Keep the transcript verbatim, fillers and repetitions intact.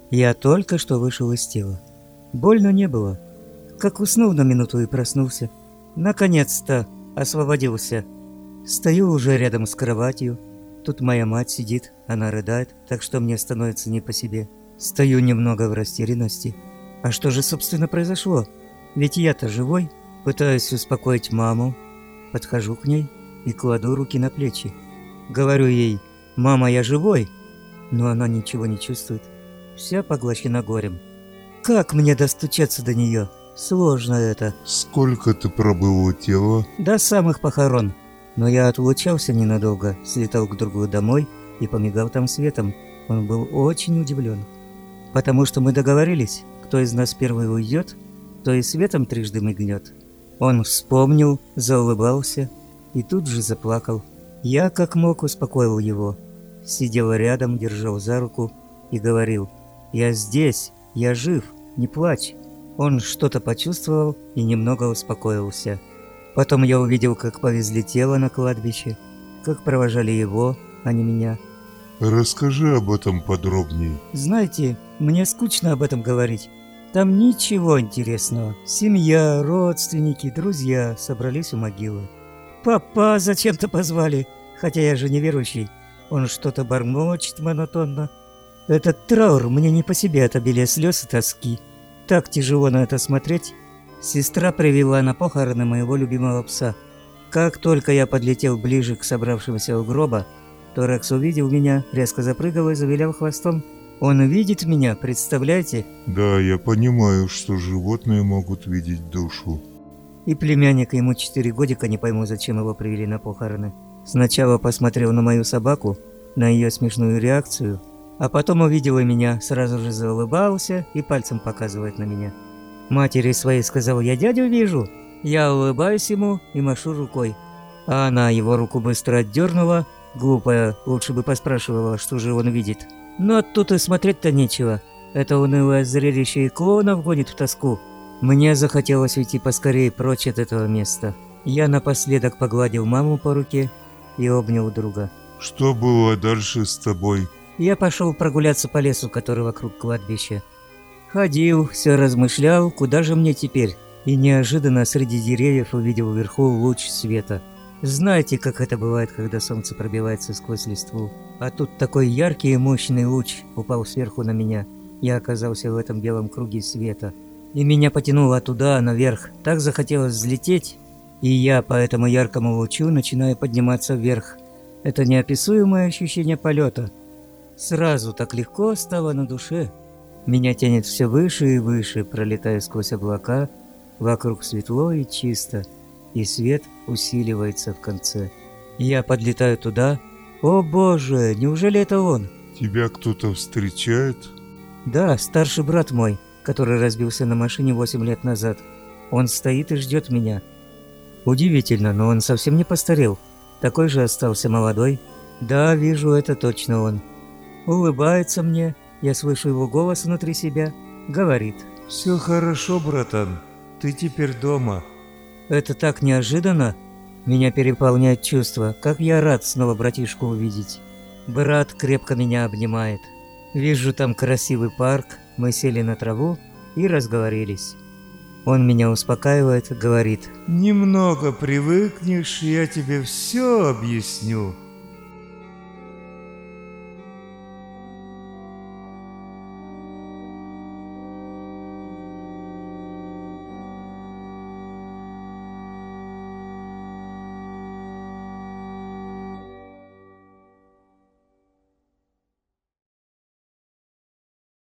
Я только что вышел из тела. Больно не было. Как уснул на минуту и проснулся. Наконец-то освободился. Стою уже рядом с кроватью. Тут моя мать сидит, она рыдает, так что мне становится не по себе. Стою немного в растерянности. А что же, собственно, произошло? Ведь я-то живой. Пытаюсь успокоить маму. Подхожу к ней и кладу руки на плечи. Говорю ей: «Мама, я живой!» Но она ничего не чувствует. Вся поглощена горем. Как мне достучаться до нее? Сложно это. Сколько ты пробыл у тела? До самых похорон. Но я отлучался ненадолго, слетал к другу домой и помигал там светом. Он был очень удивлен. Потому что мы договорились, кто из нас первый уйдет, то и светом трижды мигнет. Он вспомнил, заулыбался и тут же заплакал. Я как мог успокоил его. Сидел рядом, держал за руку и говорил: «Я здесь, я жив, не плачь». Он что-то почувствовал и немного успокоился. Потом я увидел, как повезли тело на кладбище, как провожали его, а не меня. Расскажи об этом подробнее. Знаете, мне скучно об этом говорить. Там ничего интересного. Семья, родственники, друзья собрались у могилы. Папа зачем-то позвали, хотя я же неверующий. Он что-то бормочет монотонно. Этот траур мне не по себе от обилия слез и тоски. Так тяжело на это смотреть. Сестра привела на похороны моего любимого пса. Как только я подлетел ближе к собравшемуся у гроба, то Рекс увидел меня, резко запрыгал и завилял хвостом. Он видит меня, представляете? Да, я понимаю, что животные могут видеть душу. И племянник, ему четыре годика, не пойму, зачем его привели на похороны. Сначала посмотрел на мою собаку, на ее смешную реакцию, а потом увидел и меня, сразу же заулыбался и пальцем показывает на меня. Матери своей сказал: «Я дядю вижу». Я улыбаюсь ему и машу рукой. А она его руку быстро отдернула. Глупая, лучше бы поспрашивала, что же он видит. Но тут и смотреть-то нечего. Это унылое зрелище и клоунов гонит в тоску. Мне захотелось уйти поскорее прочь от этого места. Я напоследок погладил маму по руке и обнял друга. Что было дальше с тобой? Я пошел прогуляться по лесу, который вокруг кладбища. Ходил, все размышлял, куда же мне теперь. И неожиданно среди деревьев увидел вверху луч света. Знаете, как это бывает, когда солнце пробивается сквозь листву? А тут такой яркий и мощный луч упал сверху на меня. Я оказался в этом белом круге света. И меня потянуло туда, наверх. Так захотелось взлететь. И я по этому яркому лучу начинаю подниматься вверх. Это неописуемое ощущение полета. Сразу так легко стало на душе. Меня тянет все выше и выше, пролетая сквозь облака. Вокруг светло и чисто. И свет усиливается в конце. Я подлетаю туда. О боже, неужели это он? Тебя кто-то встречает? Да, старший брат мой, который разбился на машине восемь лет назад. Он стоит и ждет меня. Удивительно, но он совсем не постарел. Такой же остался молодой. Да, вижу, это точно он. Улыбается мне. Я слышу его голос внутри себя. Говорит: «Все хорошо, братан. Ты теперь дома». Это так неожиданно. Меня переполняет чувство, как я рад снова братишку увидеть. Брат крепко меня обнимает. Вижу там красивый парк, мы сели на траву и разговорились. Он меня успокаивает, говорит: «Немного привыкнешь, я тебе все объясню».